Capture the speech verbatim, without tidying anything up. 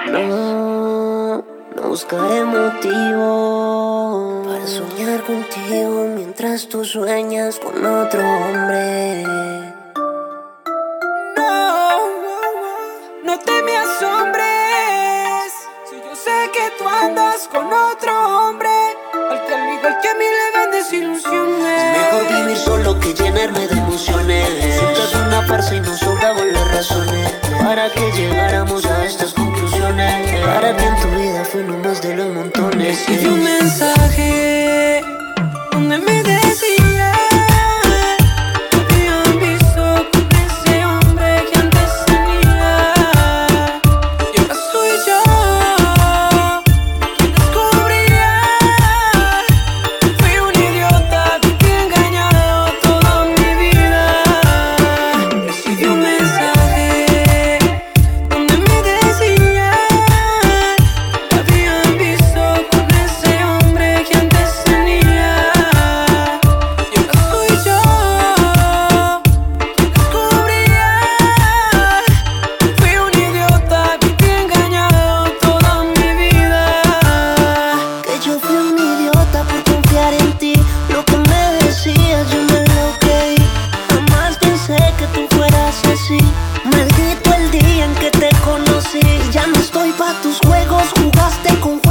No, no buscaré motivo para soñar contigo mientras tú sueñas con otro hombre. No, no te me asombres si yo sé que tú andas con otro hombre, al que al igual que a mí le dan desilusiones. Es mejor vivir solo que llenarme de emociones. Siempre es una farsa y nos sobraban las razones para que llegáramos a estas conclusiones. Para ti en tu vida fue uno más de los montones. Recibí un mensaje donde me decía que habían visto con ese hombre que antes tenía, y ahora soy yo quien descubría. Fui un idiota, viví engañado toda mi vida. Recibí un mensaje donde me decía que habían visto con ese hombre que antes tenía, y ahora soy yo quien descubría. Fui un idiota, viví engañado toda mi vida. Que yo fui un idiota por confiar en ti. Lo que me decías yo me enloquecí. Jamás pensé que tú fueras así. Maldito el día en que te conocí. Ya no estoy pa' tus juegos, jugaste con